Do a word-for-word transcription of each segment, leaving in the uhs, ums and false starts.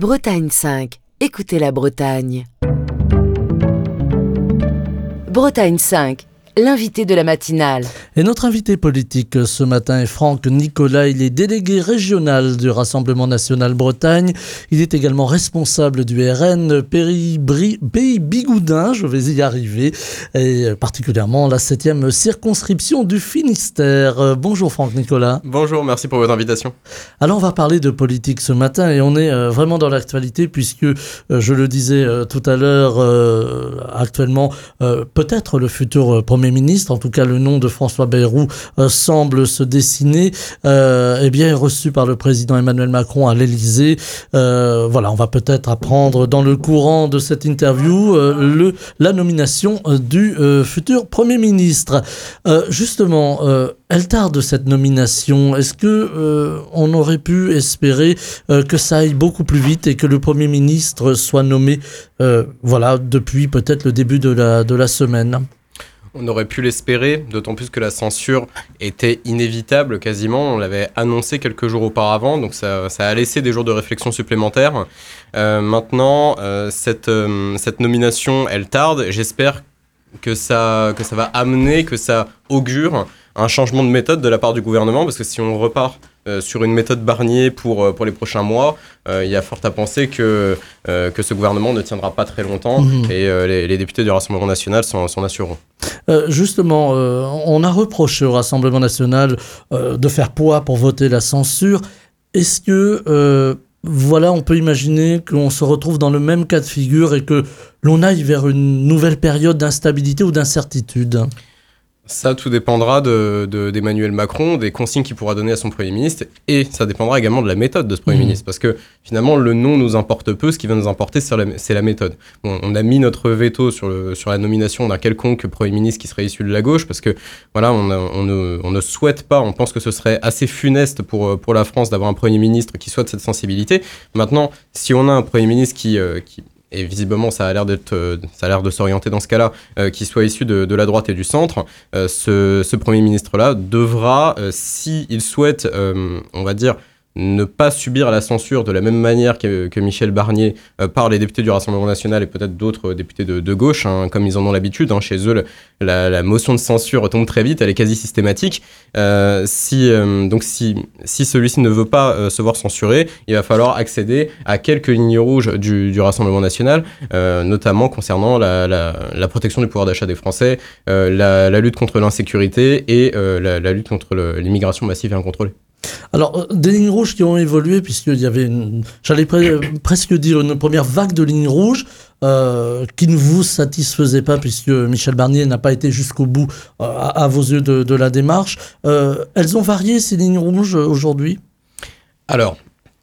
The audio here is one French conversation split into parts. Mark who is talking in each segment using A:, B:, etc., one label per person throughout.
A: Bretagne cinq. Écoutez la Bretagne. Bretagne cinq. L'invité de la matinale.
B: Et notre invité politique ce matin est Franck Nicolas. Il est délégué régional du Rassemblement national Bretagne. Il est également responsable du R N Pays Bigoudin, je vais y arriver, et particulièrement la septième circonscription du Finistère. Bonjour Franck Nicolas.
C: Bonjour, merci pour votre invitation.
B: Alors on va parler de politique ce matin et on est euh, vraiment dans l'actualité puisque, euh, je le disais euh, tout à l'heure, euh, actuellement, euh, peut-être le futur euh, Premier ministre, en tout cas le nom de François Bayrou euh, semble se dessiner, euh, eh bien est reçu par le président Emmanuel Macron à l'Élysée. Euh, voilà, on va peut-être apprendre dans le courant de cette interview euh, le, la nomination euh, du euh, futur Premier ministre. Euh, justement, euh, elle tarde cette nomination. Est-ce que euh, on aurait pu espérer euh, que ça aille beaucoup plus vite et que le Premier ministre soit nommé, euh, voilà, depuis peut-être le début de la de la semaine?
C: On aurait pu l'espérer, d'autant plus que la censure était inévitable quasiment. On l'avait annoncé quelques jours auparavant, donc ça, ça a laissé des jours de réflexion supplémentaires. Euh, maintenant, euh, cette, euh, cette nomination, elle tarde. J'espère que ça, que ça va amener, que ça augure un changement de méthode de la part du gouvernement, parce que si on repart euh, sur une méthode Barnier pour, euh, pour les prochains mois, euh, il y a fort à penser que, euh, que ce gouvernement ne tiendra pas très longtemps, mmh. et euh, les, les députés du Rassemblement national s'en, s'en assureront.
B: Euh, justement, euh, on a reproché au Rassemblement national euh, de faire poids pour voter la censure. Est-ce que, euh, voilà, on peut imaginer qu'on se retrouve dans le même cas de figure et que l'on aille vers une nouvelle période d'instabilité ou d'incertitude ?
C: Ça, tout dépendra de, de, d'Emmanuel Macron, des consignes qu'il pourra donner à son Premier ministre, et ça dépendra également de la méthode de ce Premier mmh. ministre, parce que finalement, le nom nous importe peu, ce qui va nous importer, c'est la, c'est la méthode. Bon, on a mis notre veto sur, le, sur la nomination d'un quelconque Premier ministre qui serait issu de la gauche, parce que voilà, on, a, on, ne, on ne souhaite pas, on pense que ce serait assez funeste pour, pour la France d'avoir un Premier ministre qui soit de cette sensibilité. Maintenant, si on a un Premier ministre qui... Euh, qui et visiblement ça a l'air d'être, euh, ça a l'air de s'orienter dans ce cas-là, euh, qui soit issu de, de la droite et du centre, euh, ce, ce Premier ministre-là devra, euh, s'il souhaite, euh, on va dire, ne pas subir la censure de la même manière que, que Michel Barnier euh, par les députés du Rassemblement national et peut-être d'autres députés de, de gauche, hein, comme ils en ont l'habitude. Hein, chez eux, le, la, la motion de censure tombe très vite, elle est quasi systématique. Euh, si, euh, donc si, si celui-ci ne veut pas euh, se voir censuré, il va falloir accéder à quelques lignes rouges du, du Rassemblement national, euh, notamment concernant la, la, la protection du pouvoir d'achat des Français, euh, la, la lutte contre l'insécurité et euh, la, la lutte contre le, l'immigration massive et incontrôlée.
B: Alors, des lignes rouges qui ont évolué, puisqu'il y avait, une, j'allais pre- presque dire, une première vague de lignes rouges euh, qui ne vous satisfaisait pas, puisque Michel Barnier n'a pas été jusqu'au bout, euh, à, à vos yeux, de, de la démarche. Euh, elles ont varié, ces lignes rouges, aujourd'hui ?
C: Alors,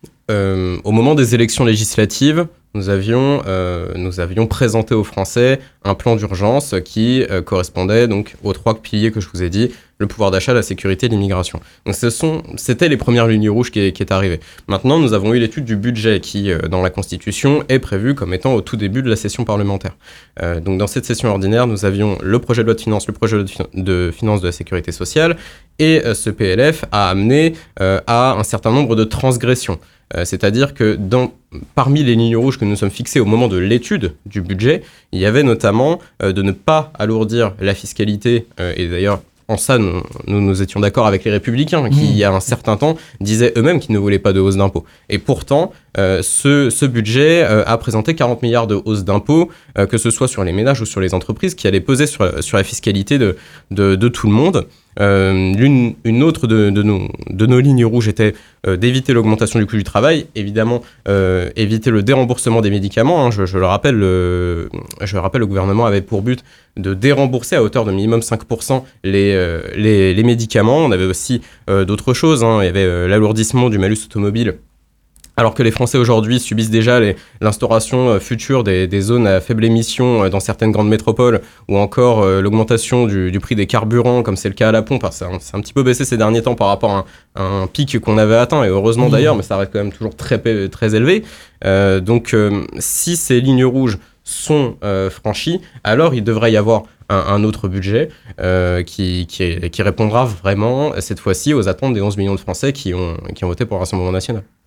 C: euh, au moment des élections législatives, Nous avions, euh, nous avions présenté aux Français un plan d'urgence qui euh, correspondait donc aux trois piliers que je vous ai dit, le pouvoir d'achat, la sécurité et l'immigration. Donc ce sont, c'était les premières lignes rouges qui, qui est arrivée. Maintenant, nous avons eu l'étude du budget qui, euh, dans la Constitution, est prévue comme étant au tout début de la session parlementaire. Euh, donc dans cette session ordinaire, nous avions le projet de loi de finances, le projet de, fi- de finances de la sécurité sociale, et euh, ce P L F a amené euh, à un certain nombre de transgressions. Euh, c'est-à-dire que dans, parmi les lignes rouges que nous sommes fixées au moment de l'étude du budget, il y avait notamment euh, de ne pas alourdir la fiscalité, euh, et d'ailleurs en ça nous, nous, nous étions d'accord avec les Républicains qui, mmh. il y a un certain temps, disaient eux-mêmes qu'ils ne voulaient pas de hausse d'impôts. Et pourtant, euh, ce, ce budget euh, a présenté quarante milliards de hausse d'impôts, euh, que ce soit sur les ménages ou sur les entreprises, qui allaient peser sur, sur la fiscalité de, de, de tout le monde. Euh, l'une, une autre de, de, nos, de nos lignes rouges était euh, d'éviter l'augmentation du coût du travail, évidemment euh, éviter le déremboursement des médicaments. Hein, je, je, le rappelle, le, je le rappelle, le gouvernement avait pour but de dérembourser à hauteur de minimum cinq pour cent les, euh, les, les médicaments. On avait aussi euh, d'autres choses, hein, il y avait euh, l'alourdissement du malus automobile. Alors que les Français aujourd'hui subissent déjà les, l'instauration euh, future des, des zones à faible émission euh, dans certaines grandes métropoles, ou encore euh, l'augmentation du, du prix des carburants, comme c'est le cas à la pompe. Alors, c'est, un, c'est un petit peu baissé ces derniers temps par rapport à un, à un pic qu'on avait atteint, et heureusement mmh. d'ailleurs, mais ça reste quand même toujours très, très élevé. Euh, donc euh, si ces lignes rouges sont euh, franchies, alors il devrait y avoir un, un autre budget euh, qui, qui, qui répondra vraiment, cette fois-ci, aux attentes des onze millions de Français qui ont, qui ont voté pour le Rassemblement national.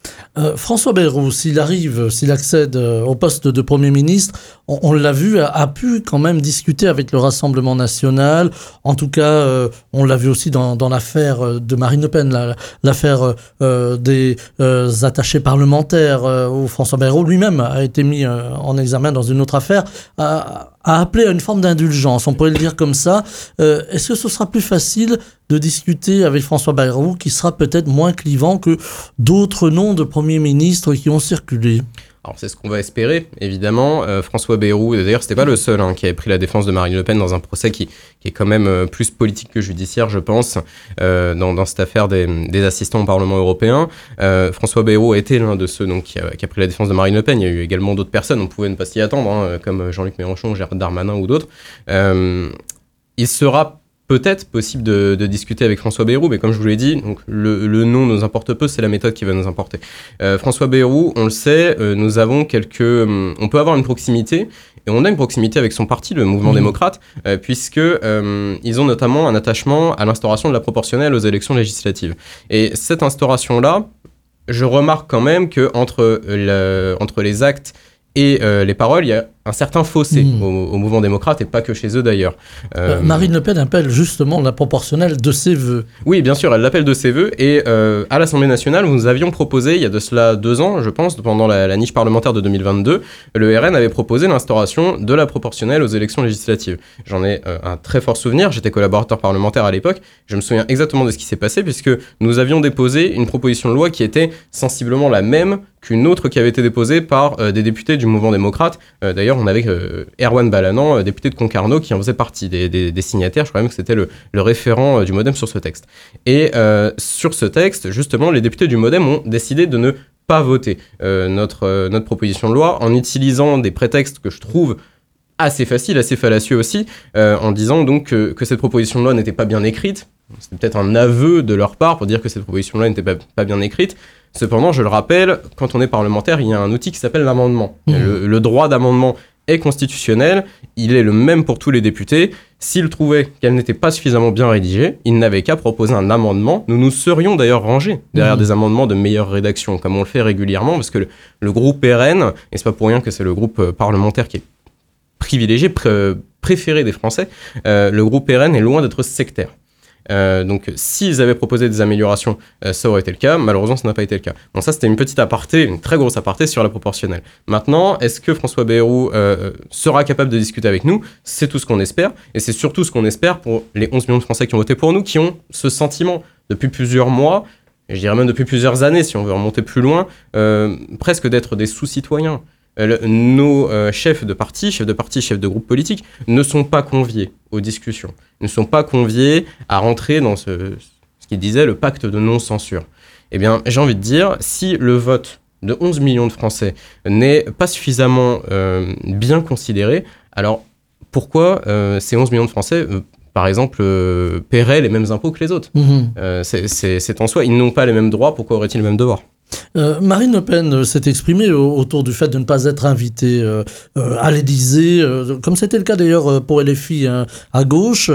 B: Euh, François Bayrou, s'il arrive, s'il accède euh, au poste de Premier ministre, on, on l'a vu, a, a pu quand même discuter avec le Rassemblement national. En tout cas, euh, on l'a vu aussi dans, dans l'affaire de Marine Le Pen, la, l'affaire euh, des euh, attachés parlementaires, euh, où François Bayrou lui-même a été mis euh, en examen dans une autre affaire, a, a appelé à une forme d'indulgence, on pourrait le dire comme ça. Euh, est-ce que ce sera plus facile de discuter avec François Bayrou, qui sera peut-être moins clivant que d'autres noms de premiers ministres qui ont circulé?
C: Alors c'est ce qu'on va espérer, évidemment. Euh, François Bayrou, d'ailleurs c'était pas le seul hein, qui avait pris la défense de Marine Le Pen dans un procès qui, qui est quand même euh, plus politique que judiciaire, je pense, euh, dans, dans cette affaire des, des assistants au Parlement européen. Euh, François Bayrou a été l'un de ceux donc, qui, a, qui a pris la défense de Marine Le Pen. Il y a eu également d'autres personnes, on pouvait ne pas s'y attendre, hein, comme Jean-Luc Mélenchon, Gérald Darmanin ou d'autres. Euh, il sera peut-être possible de, de discuter avec François Bayrou, mais comme je vous l'ai dit, donc le, le nom nous importe peu, c'est la méthode qui va nous importer. Euh, François Bayrou, on le sait, euh, nous avons quelques... Euh, on peut avoir une proximité, et on a une proximité avec son parti, le Mouvement mmh. démocrate, euh, puisque euh, ils ont notamment un attachement à l'instauration de la proportionnelle aux élections législatives. Et cette instauration-là, je remarque quand même qu'entre le, entre les actes et euh, les paroles, il y a un certain fossé mmh. au, au mouvement démocrate, et pas que chez eux d'ailleurs.
B: Euh, euh, Marine Le Pen appelle justement la proportionnelle de ses voeux.
C: Oui, bien sûr, elle l'appelle de ses voeux, et euh, à l'Assemblée nationale, nous avions proposé, il y a de cela deux ans, je pense, pendant la, la niche parlementaire de deux mille vingt-deux, le R N avait proposé l'instauration de la proportionnelle aux élections législatives. J'en ai euh, un très fort souvenir, j'étais collaborateur parlementaire à l'époque, je me souviens exactement de ce qui s'est passé, puisque nous avions déposé une proposition de loi qui était sensiblement la même qu'une autre qui avait été déposée par euh, des députés du mouvement démocrate. Euh, d'ailleurs, on avait euh, Erwan Balanant, euh, député de Concarneau, qui en faisait partie des, des, des signataires. Je crois même que c'était le, le référent euh, du MoDem sur ce texte. Et euh, sur ce texte, justement, les députés du MoDem ont décidé de ne pas voter euh, notre, euh, notre proposition de loi en utilisant des prétextes que je trouve assez faciles, assez fallacieux aussi, euh, en disant donc que, que cette proposition de loi n'était pas bien écrite. C'était peut-être un aveu de leur part pour dire que cette proposition de loi n'était pas, pas bien écrite. Cependant, je le rappelle, quand on est parlementaire, il y a un outil qui s'appelle l'amendement. Mmh. Le, le droit d'amendement est constitutionnel, il est le même pour tous les députés. S'ils trouvaient qu'elle n'était pas suffisamment bien rédigée, ils n'avaient qu'à proposer un amendement. Nous nous serions d'ailleurs rangés derrière mmh. des amendements de meilleure rédaction, comme on le fait régulièrement, parce que le, le groupe R N, et c'est pas pour rien que c'est le groupe parlementaire qui est privilégié, pr- préféré des Français, euh, le groupe R N est loin d'être sectaire. Euh, donc s'ils avaient proposé des améliorations, euh, ça aurait été le cas. Malheureusement, ça n'a pas été le cas. Bon, ça c'était une petite aparté, une très grosse aparté sur la proportionnelle. Maintenant, est-ce que François Bayrou euh, sera capable de discuter avec nous? C'est tout ce qu'on espère, et c'est surtout ce qu'on espère pour les onze millions de Français qui ont voté pour nous, qui ont ce sentiment depuis plusieurs mois, et je dirais même depuis plusieurs années, si on veut remonter plus loin, euh, presque d'être des sous-citoyens. Euh, le, nos euh, chefs de parti, chefs de parti, chefs de groupe politique ne sont pas conviés aux discussions, ne sont pas conviés à rentrer dans ce, ce qu'il disait, le pacte de non-censure. Eh bien, j'ai envie de dire, si le vote de onze millions de Français n'est pas suffisamment euh, bien considéré, alors pourquoi euh, ces onze millions de Français, euh, par exemple, euh, paieraient les mêmes impôts que les autres? mmh. euh, c'est, c'est, c'est en soi, ils n'ont pas les mêmes droits, pourquoi auraient-ils les mêmes devoirs?
B: Euh, Marine Le Pen s'est exprimée autour du fait de ne pas être invitée euh, euh, à l'Élysée, euh, comme c'était le cas d'ailleurs pour L F I hein, à gauche,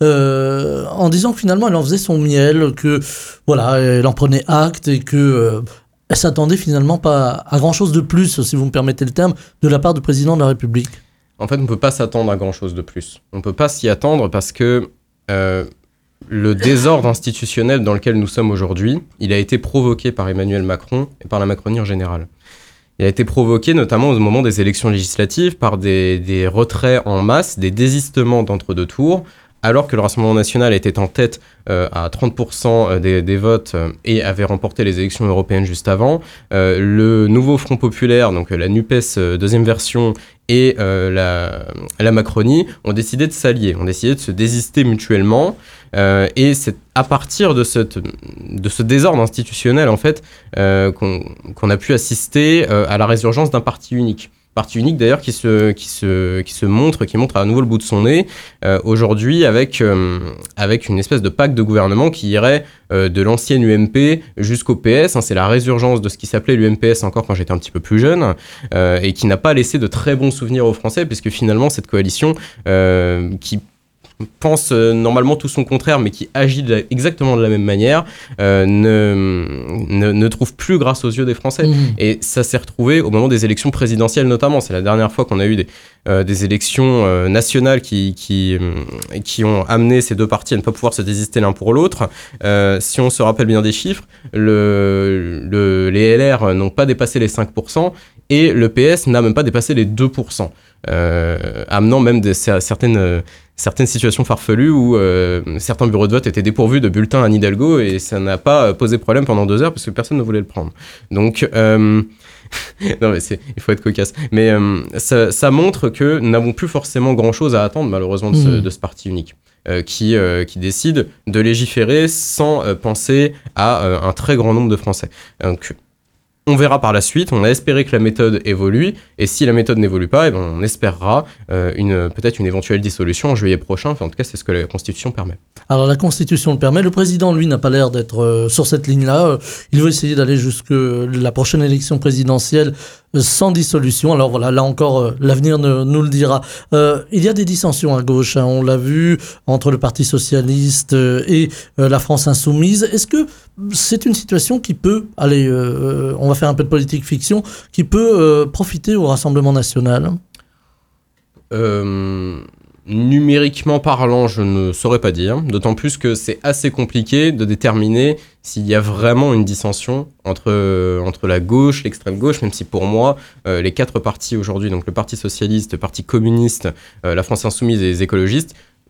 B: euh, en disant que finalement elle en faisait son miel, que voilà, elle en prenait acte et que euh, elle s'attendait finalement pas à grand-chose de plus, si vous me permettez le terme, de la part du président de la République.
C: En fait, on ne peut pas s'attendre à grand-chose de plus. On ne peut pas s'y attendre parce que euh, le désordre institutionnel dans lequel nous sommes aujourd'hui, il a été provoqué par Emmanuel Macron et par la Macronie en général. Il a été provoqué notamment au moment des élections législatives par des, des retraits en masse, des désistements d'entre-deux tours, alors que le Rassemblement national était en tête euh, à trente pour cent des, des votes euh, et avait remporté les élections européennes juste avant. Euh, le nouveau Front populaire, donc la NUPES euh, deuxième version, et euh, la, la Macronie ont décidé de s'allier, ont décidé de se désister mutuellement. Euh, et c'est à partir de, cette, de ce désordre institutionnel, en fait, euh, qu'on, qu'on a pu assister euh, à la résurgence d'un parti unique. Parti unique d'ailleurs qui se, qui, se, qui se montre, qui montre à nouveau le bout de son nez, euh, aujourd'hui avec, euh, avec une espèce de pacte de gouvernement qui irait euh, de l'ancienne U M P jusqu'au P S. Hein, c'est la résurgence de ce qui s'appelait l'U M P S encore quand j'étais un petit peu plus jeune, euh, et qui n'a pas laissé de très bons souvenirs aux Français, puisque finalement cette coalition euh, qui pense euh, normalement tout son contraire, mais qui agit de la, exactement de la même manière, euh, ne, ne, ne trouve plus grâce aux yeux des Français. Mmh. Et ça s'est retrouvé au moment des élections présidentielles notamment. C'est la dernière fois qu'on a eu des, euh, des élections euh, nationales qui, qui, euh, qui ont amené ces deux partis à ne pas pouvoir se désister l'un pour l'autre. Euh, si on se rappelle bien des chiffres, le, le, les L R n'ont pas dépassé les cinq pour cent et le P S n'a même pas dépassé les deux pour cent, euh, amenant même des, certaines... Euh, certaines situations farfelues où euh, certains bureaux de vote étaient dépourvus de bulletins à Anne Hidalgo et ça n'a pas posé problème pendant deux heures parce que personne ne voulait le prendre. Donc, euh... non mais c'est, il faut être cocasse. Mais euh, ça, ça montre que nous n'avons plus forcément grand-chose à attendre malheureusement de ce, mmh. de ce parti unique euh, qui, euh, qui décide de légiférer sans euh, penser à euh, un très grand nombre de Français. Donc, on verra par la suite, on a espéré que la méthode évolue, et si la méthode n'évolue pas, eh ben on espérera euh, une, peut-être une éventuelle dissolution en juillet prochain, enfin en tout cas c'est ce que la Constitution permet.
B: Alors la Constitution le permet, le président lui n'a pas l'air d'être euh, sur cette ligne-là, il veut essayer d'aller jusque la prochaine élection présidentielle euh, sans dissolution, alors voilà, là encore euh, l'avenir ne, nous le dira. Euh, il y a des dissensions à gauche, hein, on l'a vu, entre le Parti Socialiste euh, et euh, la France Insoumise, est-ce que c'est une situation qui peut, allez, euh, on va faire un peu de politique fiction, qui peut euh, profiter au Rassemblement national ?
C: euh, Numériquement parlant, je ne saurais pas dire, d'autant plus que c'est assez compliqué de déterminer s'il y a vraiment une dissension entre, euh, entre la gauche, l'extrême gauche, même si pour moi, euh, les quatre partis aujourd'hui, donc le Parti Socialiste, le Parti Communiste, euh, la France Insoumise et les écologistes,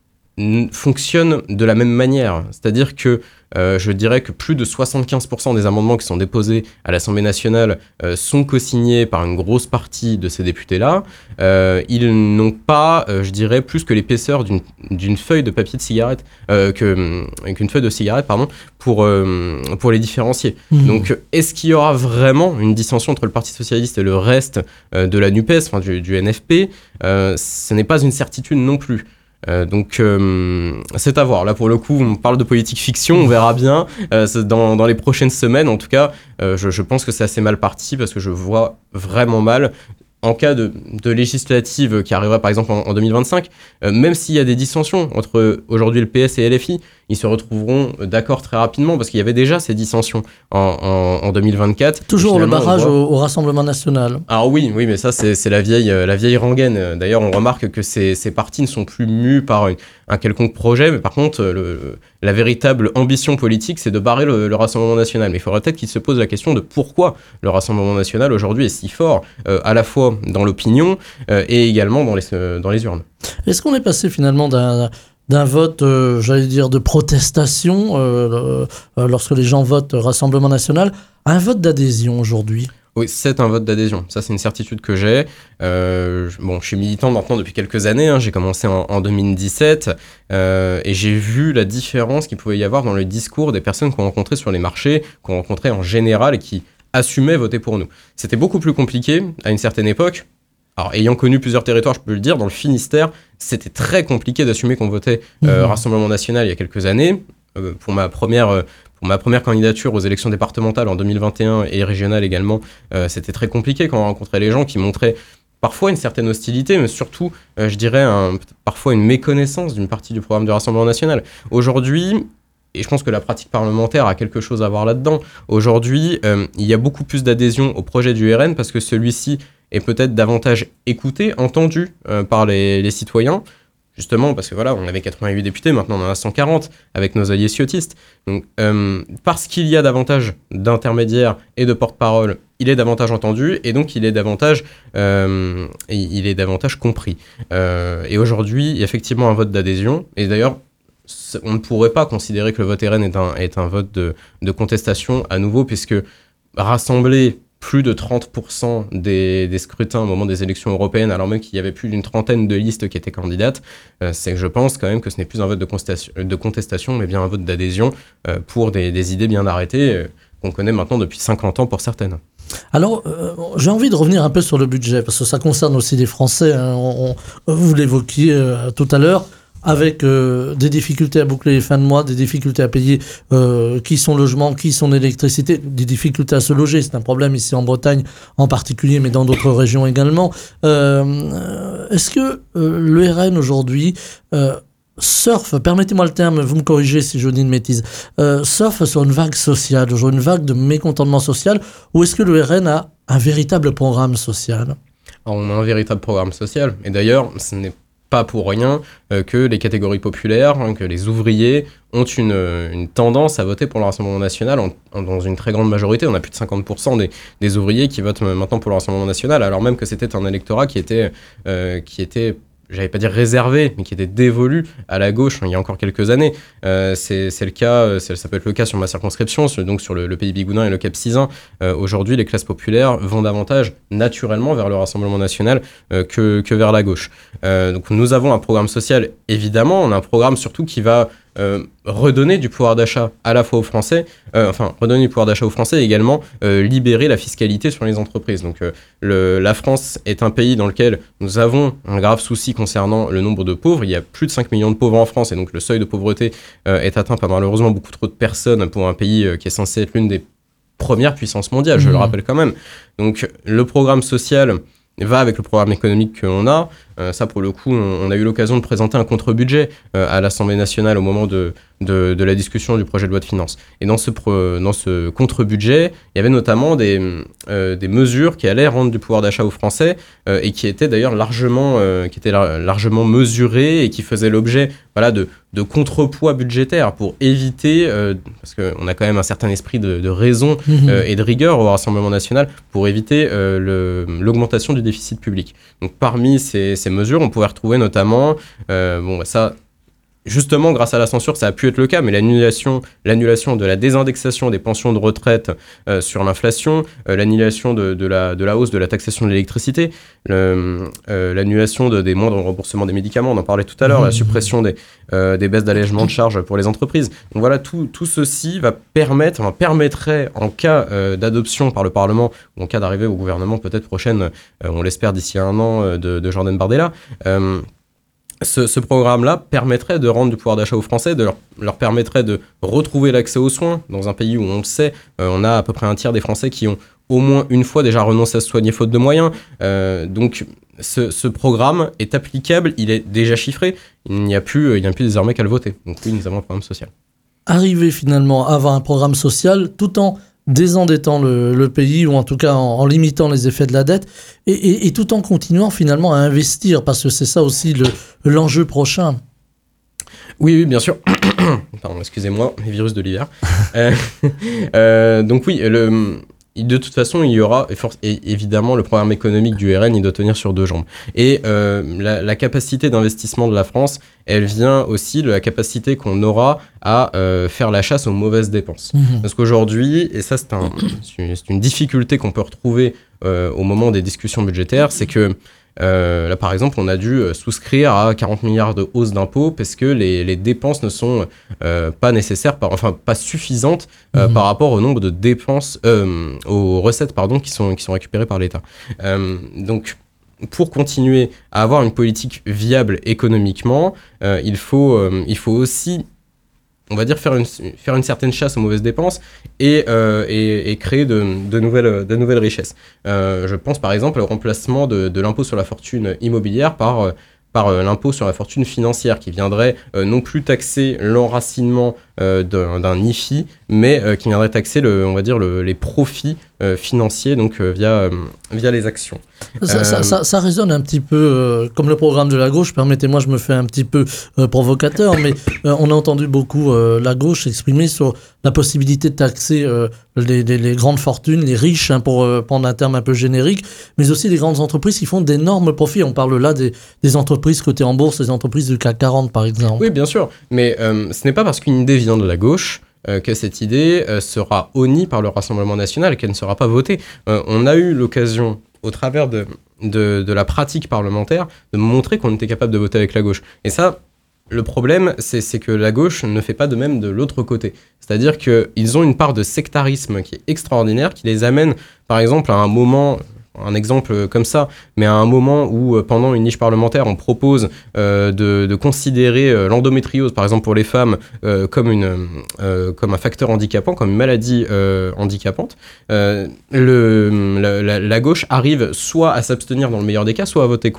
C: n- fonctionnent de la même manière. C'est-à-dire que Euh, je dirais que plus de soixante-quinze pour cent des amendements qui sont déposés à l'Assemblée nationale euh, sont co-signés par une grosse partie de ces députés-là. Euh, ils n'ont pas, euh, je dirais, plus que l'épaisseur d'une, d'une feuille de papier de cigarette, euh, que, qu'une feuille de cigarette, pardon, pour, euh, pour les différencier. Mmh. Donc, est-ce qu'il y aura vraiment une dissension entre le Parti Socialiste et le reste euh, de la NUPES, enfin du, du N F P ? euh, Ce n'est pas une certitude non plus. Euh, donc euh, c'est à voir. Là pour le coup on parle de politique fiction, on verra bien euh, dans, dans les prochaines semaines. En tout cas euh, je, je pense que c'est assez mal parti parce que je vois vraiment mal en cas de, de législative qui arriverait par exemple en, en deux mille vingt-cinq, euh, même s'il y a des dissensions entre aujourd'hui le P S et L F I, ils se retrouveront d'accord très rapidement parce qu'il y avait déjà ces dissensions en, en, en deux mille vingt-quatre.
B: Toujours le barrage voit... au, au Rassemblement national.
C: Alors oui, oui, mais ça c'est, c'est la vieille, la vieille rengaine. D'ailleurs, on remarque que ces, ces partis ne sont plus mus par une, un quelconque projet, mais par contre, le, la véritable ambition politique, c'est de barrer le, le Rassemblement national. Mais il faudrait peut-être qu'il se pose la question de pourquoi le Rassemblement national aujourd'hui est si fort, euh, à la fois dans l'opinion euh, et également dans les, euh, dans les urnes.
B: Est-ce qu'on est passé finalement d'un... d'un vote, euh, j'allais dire, de protestation, euh, euh, lorsque les gens votent Rassemblement national, à un vote d'adhésion aujourd'hui ?
C: Oui, c'est un vote d'adhésion. Ça, c'est une certitude que j'ai. Euh, je, bon, je suis militant maintenant depuis quelques années. Hein. J'ai commencé en, en deux mille dix-sept euh, et j'ai vu la différence qu'il pouvait y avoir dans le discours des personnes qu'on rencontrait sur les marchés, qu'on rencontrait en général et qui assumaient voter pour nous. C'était beaucoup plus compliqué à une certaine époque. Alors, ayant connu plusieurs territoires, je peux le dire, dans le Finistère, c'était très compliqué d'assumer qu'on votait euh, mmh. Rassemblement national il y a quelques années. Euh, pour ma première... Euh, Pour ma première candidature aux élections départementales en deux mille vingt et un et régionales également, euh, c'était très compliqué quand on rencontrait les gens qui montraient parfois une certaine hostilité, mais surtout, euh, je dirais, un, parfois une méconnaissance d'une partie du programme du Rassemblement national. Aujourd'hui, et je pense que la pratique parlementaire a quelque chose à voir là-dedans, aujourd'hui, euh, il y a beaucoup plus d'adhésion au projet du R N parce que celui-ci est peut-être davantage écouté, entendu euh, par les, les citoyens. Justement, parce que voilà, on avait quatre-vingt-huit députés, maintenant on en a cent quarante avec nos alliés ciotistes. Donc, euh, parce qu'il y a davantage d'intermédiaires et de porte-parole, il est davantage entendu et donc il est davantage, euh, il est davantage compris. Euh, et aujourd'hui, il y a effectivement un vote d'adhésion. Et d'ailleurs, on ne pourrait pas considérer que le vote R N est un, est un vote de, de contestation à nouveau, puisque rassembler plus de trente pour cent des, des scrutins au moment des élections européennes, alors même qu'il y avait plus d'une trentaine de listes qui étaient candidates, euh, c'est que je pense quand même que ce n'est plus un vote de contestation, de contestation mais bien un vote d'adhésion euh, pour des, des idées bien arrêtées euh, qu'on connaît maintenant depuis cinquante ans pour certaines.
B: Alors, euh, j'ai envie de revenir un peu sur le budget, parce que ça concerne aussi les Français, hein. on, on, vous l'évoquiez euh, tout à l'heure, avec euh, des difficultés à boucler les fins de mois, des difficultés à payer euh, qui son logement, qui son électricité, des difficultés à se loger. C'est un problème ici en Bretagne en particulier, mais dans d'autres régions également. Euh, est-ce que euh, le R N aujourd'hui euh, surfe, permettez-moi le terme, vous me corrigez si je dis une bêtise, euh, surfe sur une vague sociale, sur une vague de mécontentement social, ou est-ce que le R N a un véritable programme social ?
C: Alors, on a un véritable programme social, et d'ailleurs, ce n'est pas pour rien euh, que les catégories populaires, hein, que les ouvriers ont une, une tendance à voter pour le Rassemblement National en, en, dans une très grande majorité. On a plus de cinquante pour cent des, des ouvriers qui votent maintenant pour le Rassemblement National, alors même que c'était un électorat qui était, euh, qui était j'allais pas dire réservé, mais qui était dévolu à la gauche hein, il y a encore quelques années. Euh, c'est, c'est le cas, c'est, ça peut être le cas sur ma circonscription, sur, donc sur le, le Pays Bigoudin et le Cap Sizun. Euh, aujourd'hui, les classes populaires vont davantage naturellement vers le Rassemblement National euh, que, que vers la gauche. Euh, donc nous avons un programme social, évidemment, on a un programme surtout qui va Euh, redonner du pouvoir d'achat à la fois aux Français, euh, enfin redonner du pouvoir d'achat aux Français et également euh, libérer la fiscalité sur les entreprises. Donc euh, le, la France est un pays dans lequel nous avons un grave souci concernant le nombre de pauvres. Il y a plus de cinq millions de pauvres en France et donc le seuil de pauvreté euh, est atteint par malheureusement beaucoup trop de personnes pour un pays euh, qui est censé être l'une des premières puissances mondiales, je mmh. le rappelle quand même. Donc le programme social va avec le programme économique que l'on a. Euh, ça, pour le coup, on, on a eu l'occasion de présenter un contre-budget euh, à l'Assemblée nationale au moment de, de, de la discussion du projet de loi de finances. Et dans ce, pro, dans ce contre-budget, il y avait notamment des, euh, des mesures qui allaient rendre du pouvoir d'achat aux Français euh, et qui étaient d'ailleurs largement, euh, qui étaient lar- largement mesurées et qui faisaient l'objet voilà, de, de contrepoids budgétaires pour éviter, euh, parce qu'on a quand même un certain esprit de, de raison mmh. euh, et de rigueur au Rassemblement national, pour éviter euh, le, l'augmentation du déficit public. Donc parmi ces, ces mesures, on pouvait retrouver notamment, euh, bon bah ça, justement grâce à la censure, ça a pu être le cas, mais l'annulation, l'annulation de la désindexation des pensions de retraite euh, sur l'inflation, euh, l'annulation de, de, la, de la hausse de la taxation de l'électricité, le, euh, l'annulation de, des moindres remboursements des médicaments, on en parlait tout à l'heure, mmh. la suppression des, euh, des baisses d'allègement de charges pour les entreprises. Donc voilà, tout, tout ceci va permettre, enfin, permettrait en cas euh, d'adoption par le Parlement, ou en cas d'arrivée au gouvernement peut-être prochaine, euh, on l'espère d'ici un an, euh, de, de Jordan Bardella, euh, Ce, ce programme-là permettrait de rendre du pouvoir d'achat aux Français, de leur, leur permettrait de retrouver l'accès aux soins dans un pays où on le sait, euh, on a à peu près un tiers des Français qui ont au moins une fois déjà renoncé à se soigner faute de moyens. Euh, donc ce, ce programme est applicable, il est déjà chiffré, il n'y a plus, il n'y a plus désormais qu'à le voter. Donc oui, nous avons un programme social.
B: Arriver finalement à avoir un programme social tout en désendettant le, le pays, ou en tout cas en, en limitant les effets de la dette, et, et, et tout en continuant finalement à investir, parce que c'est ça aussi le, l'enjeu prochain.
C: Oui, oui, bien sûr. Pardon, excusez-moi, les virus de l'hiver. euh, euh, donc oui, le... de toute façon, il y aura, et, force, et évidemment, le programme économique du R N, il doit tenir sur deux jambes. Et euh, la, la capacité d'investissement de la France, elle vient aussi de la capacité qu'on aura à euh, faire la chasse aux mauvaises dépenses. Mmh. Parce qu'aujourd'hui, et ça c'est, un, c'est une difficulté qu'on peut retrouver euh, au moment des discussions budgétaires, c'est que Euh, là, par exemple, on a dû souscrire à quarante milliards de hausse d'impôts parce que les, les dépenses ne sont euh, pas nécessaires, par, enfin pas suffisantes euh, mmh. par rapport au nombre de dépenses, euh, aux recettes pardon, qui sont, qui sont récupérées par l'État. Euh, donc, pour continuer à avoir une politique viable économiquement, euh, il faut, euh, il faut aussi, on va dire, faire une, faire une certaine chasse aux mauvaises dépenses et, euh, et, et créer de, de, nouvelles, de nouvelles richesses. Euh, je pense par exemple au remplacement de, de l'impôt sur la fortune immobilière par, euh, par euh, l'impôt sur la fortune financière qui viendrait euh, non plus taxer l'enracinement euh, d'un, d'un I F I, mais euh, qui viendrait taxer le, on va dire, le, les profits euh, financiers donc, euh, via, euh, via les actions.
B: Ça,
C: euh,
B: ça, ça, ça résonne un petit peu euh, comme le programme de la gauche. Permettez-moi, je me fais un petit peu euh, provocateur, mais euh, on a entendu beaucoup euh, la gauche s'exprimer sur la possibilité de taxer euh, les, les, les grandes fortunes, les riches, hein, pour euh, prendre un terme un peu générique, mais aussi les grandes entreprises qui font d'énormes profits. On parle là des, des entreprises cotées en bourse, des entreprises du C A C quarante par exemple.
C: Oui, bien sûr, mais euh, ce n'est pas parce qu'une idée vient de la gauche Euh, que cette idée euh, sera honnie par le Rassemblement national et qu'elle ne sera pas votée. Euh, on a eu l'occasion, au travers de, de, de la pratique parlementaire, de montrer qu'on était capable de voter avec la gauche. Et ça, le problème, c'est, c'est que la gauche ne fait pas de même de l'autre côté. C'est-à-dire qu'ils ont une part de sectarisme qui est extraordinaire, qui les amène, par exemple, à un moment... un exemple comme ça, mais à un moment où, pendant une niche parlementaire, on propose euh, de, de considérer euh, l'endométriose, par exemple pour les femmes, euh, comme, une, euh, comme un facteur handicapant, comme une maladie euh, handicapante, euh, le, la, la, la gauche arrive soit à s'abstenir dans le meilleur des cas, soit à voter contre,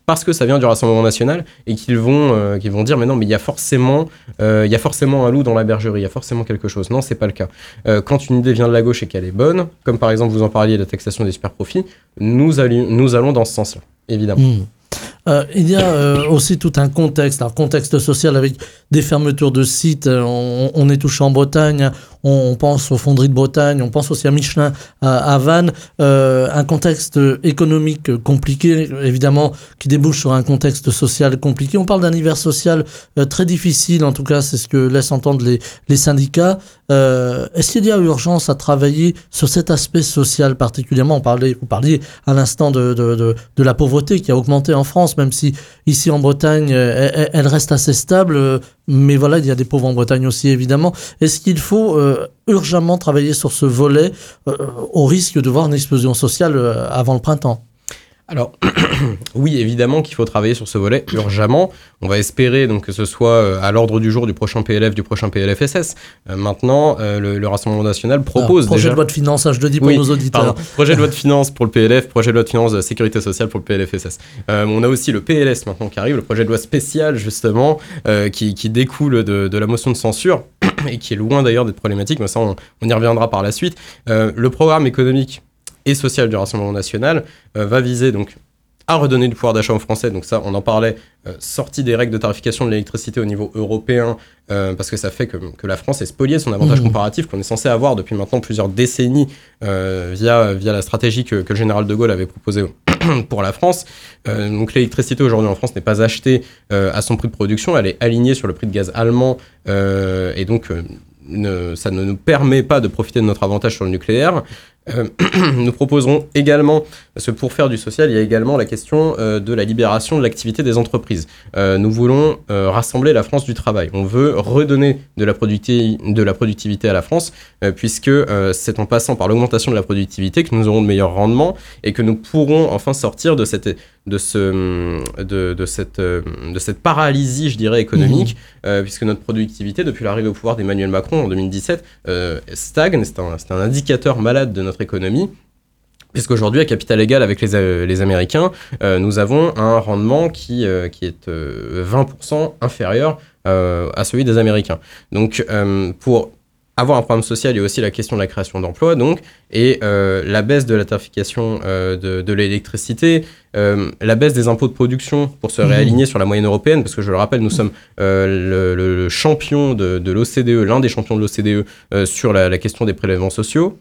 C: parce que ça vient du Rassemblement national et qu'ils vont, euh, qu'ils vont dire mais non mais il y a forcément, euh, il y a forcément un loup dans la bergerie, il y a forcément quelque chose. Non, c'est pas le cas. Euh, quand une idée vient de la gauche et qu'elle est bonne, comme par exemple vous en parliez, la taxation des super profits, nous, alli- nous allons dans ce sens-là, évidemment.
B: Mmh. Euh, il y a euh, aussi tout un contexte, un contexte social avec des fermetures de sites. On, on est touché en Bretagne, on, on pense aux fonderies de Bretagne, on pense aussi à Michelin, à, à Vannes. Euh, un contexte économique compliqué, évidemment, qui débouche sur un contexte social compliqué. On parle d'un hiver social euh, très difficile, en tout cas, c'est ce que laissent entendre les, les syndicats. Euh, est-ce qu'il y a urgence à travailler sur cet aspect social particulièrement? On parlait, vous parliez à l'instant de, de, de, de la pauvreté qui a augmenté en France, même si ici en Bretagne, elle, elle reste assez stable. Mais voilà, il y a des pauvres en Bretagne aussi, évidemment. Est-ce qu'il faut euh, urgemment travailler sur ce volet euh, au risque de voir une explosion sociale euh, avant le printemps?
C: Alors, oui, évidemment qu'il faut travailler sur ce volet urgemment. On va espérer donc que ce soit euh, à l'ordre du jour du prochain P L F, du prochain P L F S S. Euh, maintenant, euh, le, le Rassemblement national propose
B: Alors, projet
C: déjà...
B: de loi de finances, hein, je le dis pour
C: oui,
B: nos auditeurs.
C: Pardon. Projet de loi de finances pour le P L F, projet de loi de finances de la sécurité sociale pour le P L F S S. Euh, on a aussi le P L S maintenant qui arrive, le projet de loi spécial justement, euh, qui, qui découle de, de la motion de censure et qui est loin d'ailleurs d'être problématique, mais ça on, on y reviendra par la suite. Euh, le programme économique et social du Rassemblement national euh, va viser donc à redonner du pouvoir d'achat aux Français, donc ça on en parlait, euh, sortie des règles de tarification de l'électricité au niveau européen, euh, parce que ça fait que, que la France est spoliée de son avantage mmh. comparatif qu'on est censé avoir depuis maintenant plusieurs décennies euh, via, via la stratégie que, que le général de Gaulle avait proposée pour la France. Euh, donc l'électricité aujourd'hui en France n'est pas achetée euh, à son prix de production, elle est alignée sur le prix de gaz allemand, euh, et donc euh, ne, ça ne nous permet pas de profiter de notre avantage sur le nucléaire. Euh, nous proposerons également, parce que pour faire du social, il y a également la question euh, de la libération de l'activité des entreprises. Euh, nous voulons euh, rassembler la France du travail. On veut redonner de la, producti- de la productivité à la France, euh, puisque euh, c'est en passant par l'augmentation de la productivité que nous aurons de meilleurs rendements et que nous pourrons enfin sortir de cette, de ce, de, de cette, de cette paralysie, je dirais, économique, mmh. euh, puisque notre productivité, depuis l'arrivée au pouvoir d'Emmanuel Macron en deux mille dix-sept, euh, stagne. C'est un, c'est un indicateur malade de notre économie, puisqu'aujourd'hui, à capital égal avec les, euh, les Américains, euh, nous avons un rendement qui, euh, qui est euh, vingt pour cent inférieur euh, à celui des Américains. Donc, euh, pour avoir un programme social, il y a aussi la question de la création d'emplois, donc, et euh, la baisse de la tarification euh, de, de l'électricité, euh, la baisse des impôts de production pour se réaligner mmh. sur la moyenne européenne, parce que je le rappelle, nous sommes euh, le, le champion de, de l'O C D E, l'un des champions de l'O C D E euh, sur la, la question des prélèvements sociaux.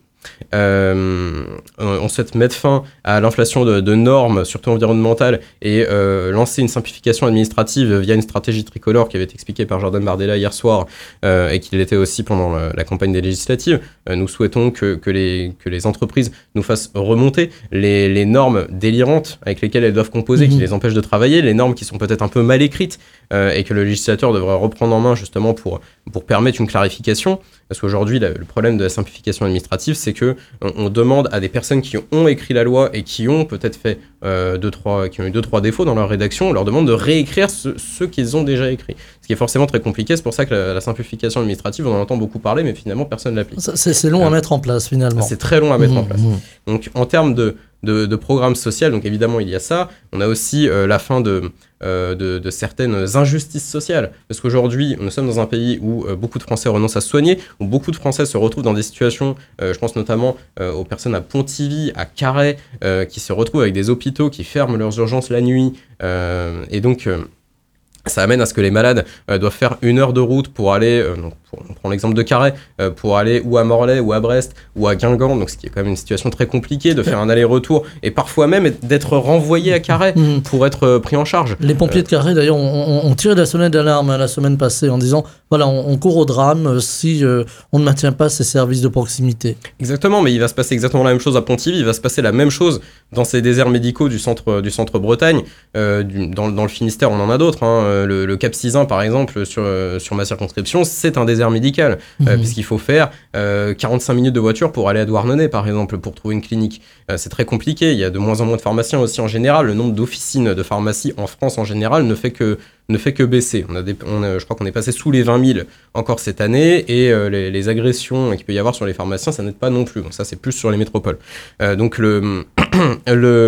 C: Euh, on souhaite mettre fin à l'inflation de, de normes, surtout environnementales, et euh, lancer une simplification administrative via une stratégie tricolore qui avait été expliquée par Jordan Bardella hier soir euh, et qui l'était aussi pendant la, la campagne des législatives. Euh, nous souhaitons que, que, les, que les entreprises nous fassent remonter les, les normes délirantes avec lesquelles elles doivent composer, mmh. qui les empêchent de travailler, les normes qui sont peut-être un peu mal écrites euh, et que le législateur devrait reprendre en main justement pour, pour permettre une clarification. Parce qu'aujourd'hui, la, le problème de la simplification administrative, c'est que on, on demande à des personnes qui ont écrit la loi et qui ont peut-être fait euh, deux, trois, qui ont eu deux, trois défauts dans leur rédaction, on leur demande de réécrire ce, ceux qu'ils ont déjà écrits. Ce qui est forcément très compliqué. C'est pour ça que la, la simplification administrative, on en entend beaucoup parler, mais finalement, personne ne l'applique.
B: C'est, c'est long euh, à mettre en place, finalement.
C: C'est très long à mettre
B: mmh,
C: en place.
B: Mmh.
C: Donc, en termes de, de, de programme social, donc évidemment, il y a ça. On a aussi euh, la fin de... Euh, de, de certaines injustices sociales. Parce qu'aujourd'hui, nous sommes dans un pays où euh, beaucoup de Français renoncent à se soigner, où beaucoup de Français se retrouvent dans des situations, euh, je pense notamment euh, aux personnes à Pontivy, à Carhaix, euh, qui se retrouvent avec des hôpitaux qui ferment leurs urgences la nuit. Euh, et donc... Euh, ça amène à ce que les malades euh, doivent faire une heure de route pour aller, euh, donc pour, on prend l'exemple de Carhaix, euh, pour aller ou à Morlaix, ou à Brest, ou à Guingamp, donc ce qui est quand même une situation très compliquée, de faire un aller-retour, et parfois même d'être renvoyé à Carhaix mmh. pour être euh, pris en charge.
B: Les pompiers euh, de Carhaix, d'ailleurs, ont, ont tiré la sonnette d'alarme la semaine passée en disant, voilà, on, on court au drame si euh, on ne maintient pas ces services de proximité.
C: Exactement, mais il va se passer exactement la même chose à Pontivy, il va se passer la même chose dans ces déserts médicaux du centre, du centre Bretagne, euh, du, dans, dans le Finistère, on en a d'autres, hein. Le, le Cap Sizun, par exemple, sur, euh, sur ma circonscription, c'est un désert médical, mmh. euh, puisqu'il faut faire euh, quarante-cinq minutes de voiture pour aller à Douarnenez, par exemple, pour trouver une clinique. Euh, c'est très compliqué, il y a de moins en moins de pharmaciens aussi en général. Le nombre d'officines de pharmacie en France en général ne fait que, ne fait que baisser. On a des, on a, je crois qu'on est passé sous les vingt mille encore cette année, et euh, les, les agressions qu'il peut y avoir sur les pharmaciens, ça n'aide pas non plus. Donc ça, c'est plus sur les métropoles. Euh, donc le... le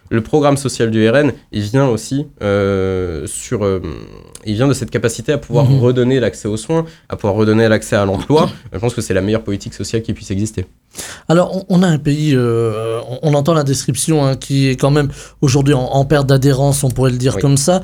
C: le programme social du R N, il vient aussi euh, sur, euh, il vient de cette capacité à pouvoir mmh. redonner l'accès aux soins, à pouvoir redonner l'accès à l'emploi. Je pense que c'est la meilleure politique sociale qui puisse exister.
B: Alors, on, on a un pays, euh, on, on entend la description, hein, qui est quand même aujourd'hui en, en perte d'adhérence, on pourrait le dire oui. comme ça.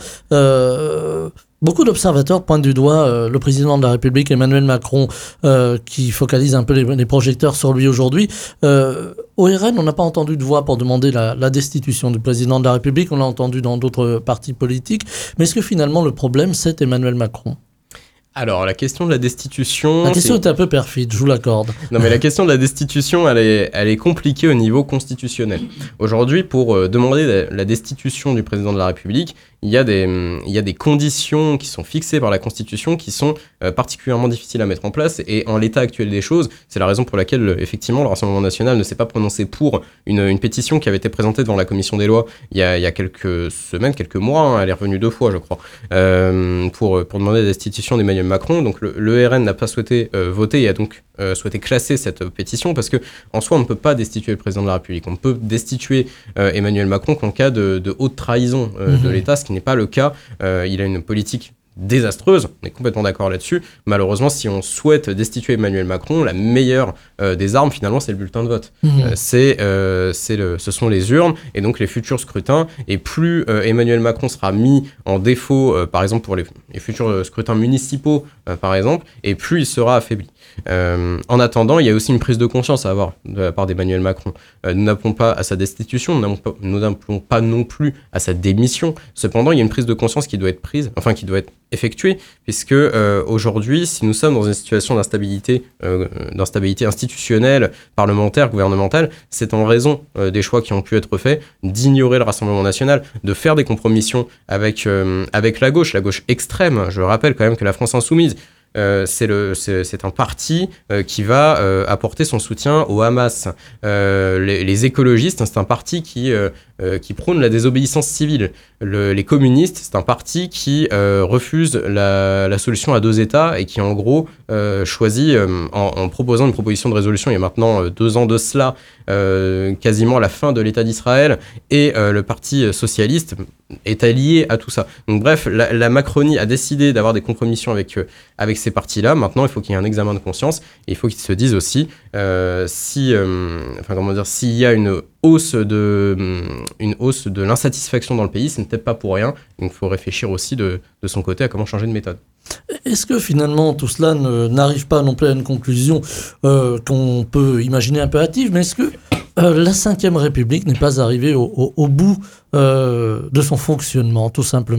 B: Euh, Beaucoup d'observateurs pointent du doigt euh, le président de la République, Emmanuel Macron, euh, qui focalise un peu les, les projecteurs sur lui aujourd'hui. Euh, au R N, on n'a pas entendu de voix pour demander la, la destitution du président de la République. On l'a entendu dans d'autres partis politiques. Mais est-ce que finalement le problème, c'est Emmanuel Macron ?
C: Alors, la question de la destitution...
B: La question c'est... est un peu perfide, je vous l'accorde.
C: Non, mais la question de la destitution, elle est, elle est compliquée au niveau constitutionnel. Aujourd'hui, pour euh, demander la, la destitution du président de la République, il y a des, il y a des conditions qui sont fixées par la Constitution qui sont euh, particulièrement difficiles à mettre en place. Et en l'état actuel des choses, c'est la raison pour laquelle, effectivement, le Rassemblement national ne s'est pas prononcé pour une, une pétition qui avait été présentée devant la Commission des lois il y a, il y a quelques semaines, quelques mois. Hein, elle est revenue deux fois, je crois, euh, pour, pour demander la destitution d'Emmanuel Macron. Donc le, le R N n'a pas souhaité euh, voter et a donc euh, souhaité classer cette pétition parce que en soi on ne peut pas destituer le président de la République. On peut destituer euh, Emmanuel Macron qu'en cas de, de haute trahison euh, mmh. de l'État, ce qui n'est pas le cas. Euh, il a une politique désastreuse, on est complètement d'accord là-dessus. Malheureusement, si on souhaite destituer Emmanuel Macron, la meilleure euh, des armes, finalement, c'est le bulletin de vote. Mmh. Euh, c'est, euh, c'est le, ce sont les urnes et donc les futurs scrutins. Et plus euh, Emmanuel Macron sera mis en défaut, euh, par exemple, pour les, les futurs scrutins municipaux, euh, par exemple, et plus il sera affaibli. Euh, en attendant, il y a aussi une prise de conscience à avoir de la part d'Emmanuel Macron. Euh, nous n'appelons pas à sa destitution, nous n'appelons pas, nous n'appelons pas non plus à sa démission. Cependant, il y a une prise de conscience qui doit être prise, enfin qui doit être effectuée, puisque euh, aujourd'hui, si nous sommes dans une situation d'instabilité, euh, d'instabilité institutionnelle, parlementaire, gouvernementale, c'est en raison euh, des choix qui ont pu être faits d'ignorer le Rassemblement national, de faire des compromissions avec, euh, avec la gauche, la gauche extrême. Je rappelle quand même que la France insoumise, Euh, c'est, le, c'est, c'est un parti euh, qui va euh, apporter son soutien au Hamas. Euh, les, les écologistes, c'est un parti qui, euh, euh, qui prône la désobéissance civile. Le, les communistes, c'est un parti qui euh, refuse la, la solution à deux États et qui, en gros, euh, choisit, euh, en, en proposant une proposition de résolution il y a maintenant euh, deux ans de cela, euh, quasiment la fin de l'État d'Israël, et euh, le Parti socialiste est allié à tout ça. Donc bref, la, la Macronie a décidé d'avoir des compromissions avec, euh, avec ces partis-là. Maintenant, il faut qu'il y ait un examen de conscience et il faut qu'ils se disent aussi euh, si, euh, enfin comment dire, s'il y a une hausse de, une hausse de l'insatisfaction dans le pays, ce n'est peut-être pas pour rien. Donc il faut réfléchir aussi de, de son côté à comment changer de méthode.
B: Est-ce que finalement tout cela ne, n'arrive pas non plus à une conclusion euh, qu'on peut imaginer un peu hâtive, mais est-ce que euh, la cinquième République n'est pas arrivée au, au, au bout euh, de son fonctionnement, tout simplement ?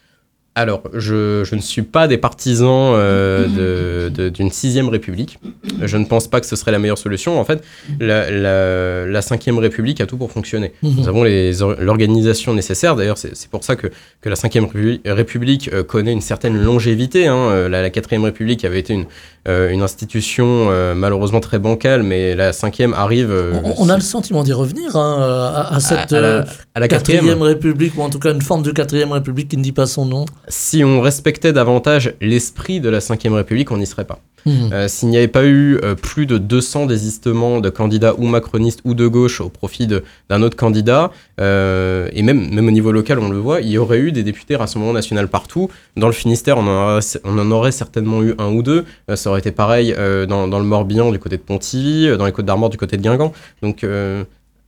C: Alors, je, je ne suis pas des partisans euh, de, de, d'une sixième République. Je ne pense pas que ce serait la meilleure solution. En fait, la, la, la cinquième République a tout pour fonctionner. Mmh. Nous avons les, l'organisation nécessaire. D'ailleurs, c'est, c'est pour ça que, que la cinquième République euh, connaît une certaine longévité. Hein. La, la quatrième République avait été une, euh, une institution euh, malheureusement très bancale, mais la cinquième arrive... Euh,
B: on, on a le sentiment d'y revenir hein, à, à cette
C: à, à la, à la
B: quatrième.
C: quatrième
B: République, ou en tout cas une forme de quatrième République qui ne dit pas son nom.
C: Si on respectait davantage l'esprit de la cinquième République, on n'y serait pas. Mmh. Euh, s'il n'y avait pas eu euh, plus de deux cents désistements de candidats ou macronistes ou de gauche au profit de, d'un autre candidat, euh, et même, même au niveau local, on le voit, il y aurait eu des députés Rassemblement national partout. Dans le Finistère, on en, aurait, on en aurait certainement eu un ou deux. Euh, ça aurait été pareil euh, dans, dans le Morbihan du côté de Pontivy, euh, dans les Côtes-d'Armor du côté de Guingamp. Donc... Euh,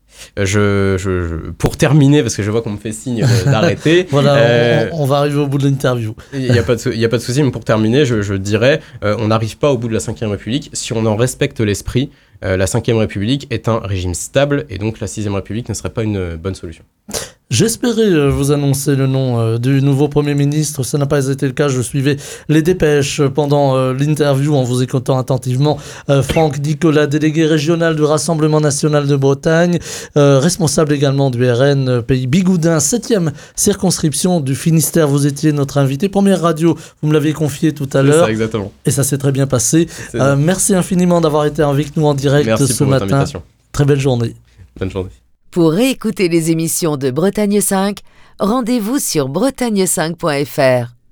C: Je, je, je, pour terminer, parce que je vois qu'on me fait signe d'arrêter.
B: Voilà, euh, on, on va arriver au bout de l'interview.
C: Il n'y a pas de, il y a pas de souci, mais pour terminer, je, je dirais, euh, on n'arrive pas au bout de la cinquième République si on en respecte l'esprit. Euh, la cinquième République est un régime stable et donc la sixième République ne serait pas une bonne solution.
B: J'espérais euh, vous annoncer le nom euh, du nouveau Premier ministre. Ça n'a pas été le cas. Je suivais les dépêches pendant euh, l'interview en vous écoutant attentivement. Euh, Franck Nicolas, délégué régional du Rassemblement national de Bretagne, euh, responsable également du R N euh, Pays Bigoudin, septième circonscription du Finistère. Vous étiez notre invité. Première radio, vous me l'avez confié tout à
C: C'est
B: l'heure.
C: Ça, exactement.
B: Et ça s'est très bien passé. Euh, merci infiniment d'avoir été avec nous en direct
C: merci
B: ce matin. Très belle journée.
C: Bonne journée.
A: Pour réécouter les émissions de Bretagne cinq, rendez-vous sur bretagne cinq point f r.